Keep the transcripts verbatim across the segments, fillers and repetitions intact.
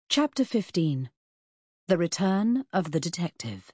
Chapter fifteen. The Return of the Detective.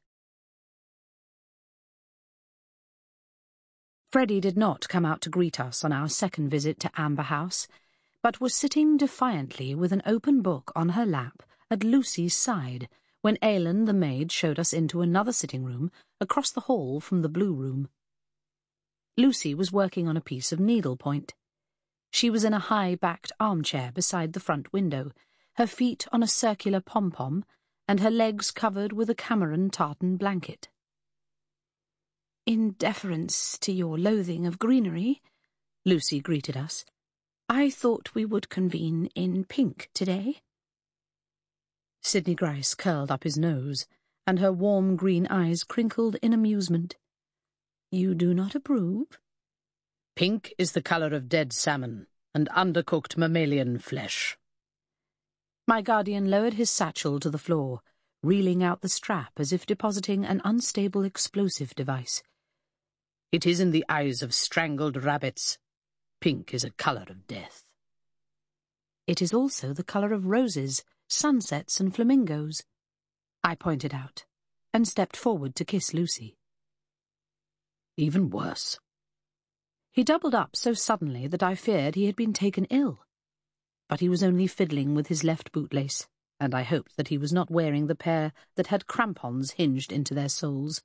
Freddie did not come out to greet us on our second visit to Amber House, but was sitting defiantly with an open book on her lap at Lucy's side when Aylin the maid showed us into another sitting room across the hall from the blue room. Lucy was working on a piece of needlepoint. She was in a high-backed armchair beside the front window, her feet on a circular pom-pom, and her legs covered with a Cameron tartan blanket. "In deference to your loathing of greenery," Lucy greeted us, "I thought we would convene in pink today." Sidney Gryce curled up his nose, and her warm green eyes crinkled in amusement. "You do not approve?" "Pink is the colour of dead salmon and undercooked mammalian flesh." My guardian lowered his satchel to the floor, reeling out the strap as if depositing an unstable explosive device. "It is in the eyes of strangled rabbits. Pink is a colour of death." "It is also the colour of roses, sunsets, and flamingos," I pointed out, and stepped forward to kiss Lucy. "Even worse." He doubled up so suddenly that I feared he had been taken ill. But he was only fiddling with his left bootlace, and I hoped that he was not wearing the pair that had crampons hinged into their soles.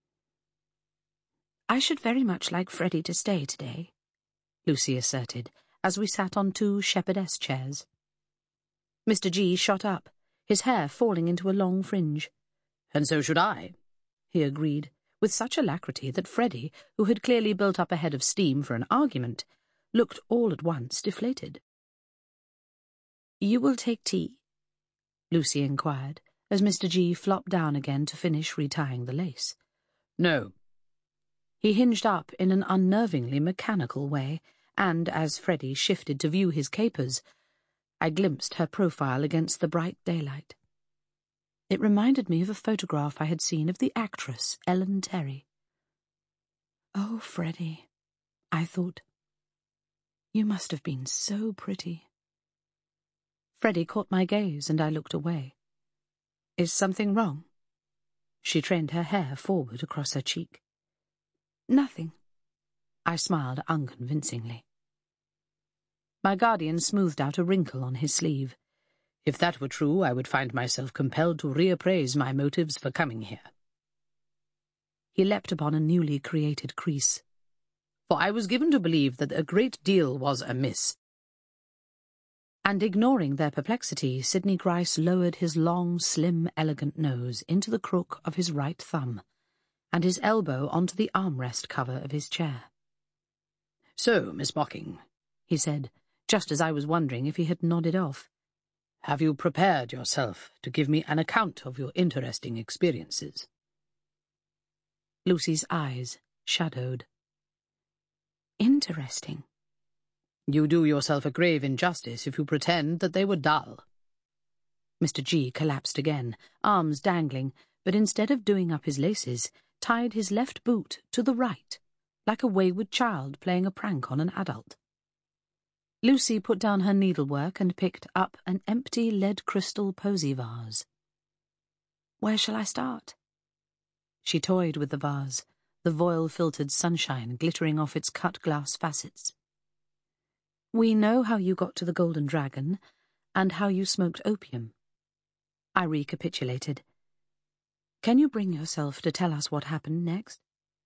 "I should very much like Freddie to stay today," Lucy asserted, as we sat on two shepherdess chairs. Mister G shot up, his hair falling into a long fringe. "And so should I," he agreed, with such alacrity that Freddie, who had clearly built up a head of steam for an argument, looked all at once deflated. "You will take tea?" Lucy inquired, as Mister G flopped down again to finish retying the lace. "No." He hinged up in an unnervingly mechanical way, and, as Freddie shifted to view his capers, I glimpsed her profile against the bright daylight. It reminded me of a photograph I had seen of the actress Ellen Terry. "Oh, Freddie," I thought, "you must have been so pretty." Freddie caught my gaze, and I looked away. "Is something wrong?" She trained her hair forward across her cheek. "Nothing." I smiled unconvincingly. My guardian smoothed out a wrinkle on his sleeve. "If that were true, I would find myself compelled to reappraise my motives for coming here." He leapt upon a newly created crease. "For I was given to believe that a great deal was amiss." And ignoring their perplexity, Sidney Gryce lowered his long, slim, elegant nose into the crook of his right thumb, and his elbow onto the armrest cover of his chair. "So, Miss Bocking," he said, just as I was wondering if he had nodded off, "have you prepared yourself to give me an account of your interesting experiences?" Lucy's eyes shadowed. "Interesting?" "You do yourself a grave injustice if you pretend that they were dull." Mister G collapsed again, arms dangling, but instead of doing up his laces, tied his left boot to the right, like a wayward child playing a prank on an adult. Lucy put down her needlework and picked up an empty lead crystal posy vase. "Where shall I start?" She toyed with the vase, the voile-filtered sunshine glittering off its cut-glass facets. "We know how you got to the Golden Dragon, and how you smoked opium," I recapitulated. "Can you bring yourself to tell us what happened next?"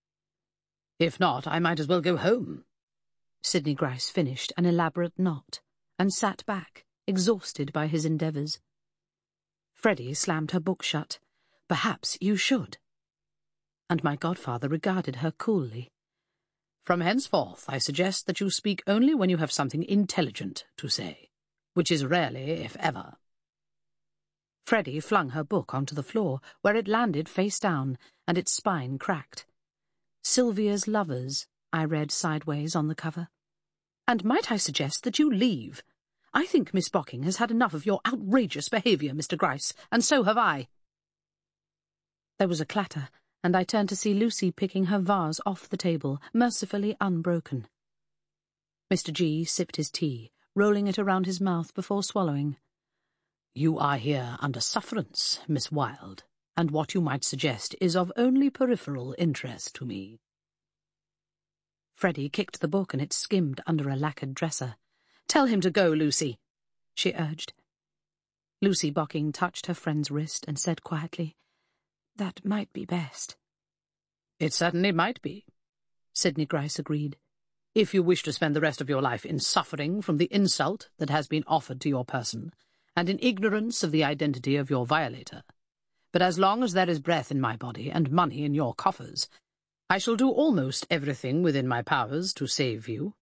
"If not, I might as well go home." Sidney Gryce finished an elaborate knot, and sat back, exhausted by his endeavours. Freddie slammed her book shut. "Perhaps you should." And my godfather regarded her coolly. "From henceforth, I suggest that you speak only when you have something intelligent to say, which is rarely, if ever." Freddie flung her book onto the floor, where it landed face down, and its spine cracked. "Sylvia's Lovers," I read sideways on the cover. "And might I suggest that you leave? I think Miss Bocking has had enough of your outrageous behaviour, Mister Gryce, and so have I." There was a clatter, and I turned to see Lucy picking her vase off the table, mercifully unbroken. Mister G sipped his tea, rolling it around his mouth before swallowing. You are here under sufferance, Miss Wilde, and what you might suggest is of only peripheral interest to me. Freddie kicked the book and it skimmed under a lacquered dresser. "Tell him to go, Lucy," she urged. Lucy Bocking touched her friend's wrist and said quietly, "That might be best." "It certainly might be," Sidney Gryce agreed, "if you wish to spend the rest of your life in suffering from the insult that has been offered to your person, and in ignorance of the identity of your violator. But as long as there is breath in my body and money in your coffers, I shall do almost everything within my powers to save you.